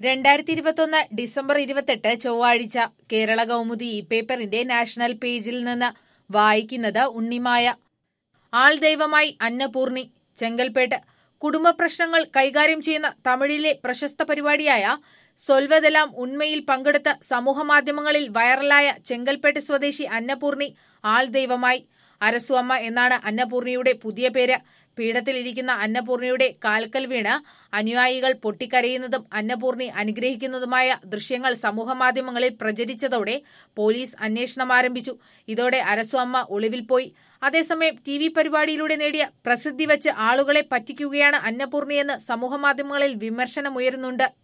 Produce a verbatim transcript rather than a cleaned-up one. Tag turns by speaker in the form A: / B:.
A: രണ്ടായിരത്തി ഇരുപത്തൊന്ന് ഡിസംബർ ഇരുപത്തെട്ട് ചൊവ്വാഴ്ച കേരള കൗമുദി ഈ പേപ്പറിന്റെ നാഷണൽ പേജിൽ നിന്ന് വായിക്കുന്നത് ഉണ്ണിമായ. ആൾ ദൈവമായി അന്നപൂർണി. ചെങ്കൽപ്പേട്ട്. കുടുംബ പ്രശ്നങ്ങൾ കൈകാര്യം ചെയ്യുന്ന തമിഴിലെ പ്രശസ്ത പരിപാടിയായ സൊൽവതെല്ലാം ഉണ്മയിൽ പങ്കെടുത്ത് സമൂഹമാധ്യമങ്ങളിൽ വൈറലായ ചെങ്കൽപ്പേട്ട് സ്വദേശി അന്നപൂർണി ആൾ ദൈവമായി. അരസു അമ്മ എന്നാണ് അന്നപൂർണിയുടെ പുതിയ പേര്. പീഠത്തിലിരിക്കുന്ന അന്നപൂർണിയുടെ കാൽക്കൽ വീണ് അനുയായികൾ പൊട്ടിക്കരയുന്നതും അന്നപൂർണി അനുഗ്രഹിക്കുന്നതുമായ ദൃശ്യങ്ങൾ സമൂഹമാധ്യമങ്ങളിൽ പ്രചരിച്ചതോടെ പോലീസ് അന്വേഷണം ആരംഭിച്ചു. ഇതോടെ അരസു അമ്മ ഒളിവിൽ പോയി. അതേസമയം ടി വി പരിപാടിയിലൂടെ നേടിയ പ്രസിദ്ധി വെച്ച് ആളുകളെ പറ്റിക്കുകയാണ് അന്നപൂർണിയെന്ന് സമൂഹമാധ്യമങ്ങളിൽ വിമർശനമുയരുന്നുണ്ട്.